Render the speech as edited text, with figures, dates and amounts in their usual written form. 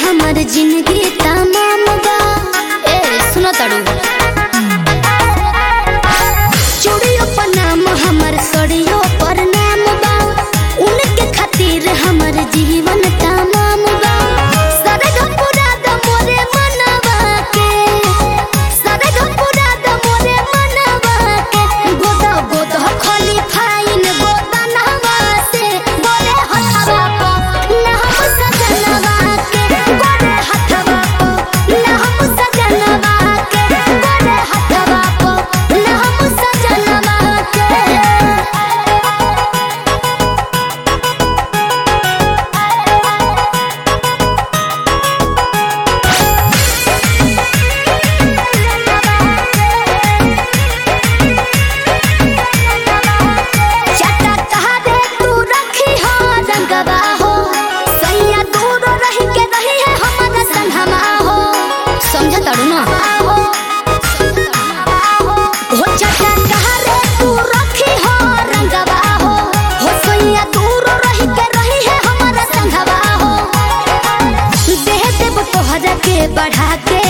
हमर जिंदगी तमाम बा। ए सुनो तड़ू चूड़ियों पर नाम हमर सड़ियों पर नाम बा। उनके खातिर हमर जीवन तमाम बा। सरग पूरा द मोरे मनवा के, सरग पूरा द मोरे मनवा के। गोदा गोदा खाली फाइन गोदा नहवा से बोले हथवा को ना हम सजनवा के। बोले हथवा को ना हम सजनवा के। बोले हथवा को ना हम सजनवा के। चटा कहारे तू रखी हो रंगवा हो। सैया दूर रही के रही है हमारा संगमा हो। समझ तड़ू ना हो चटा कहारे तू रखी हो रंगवा हो। सैया दूर रही के रही है हमारा संगवा हो। देह देव तोहरा के बढ़ा के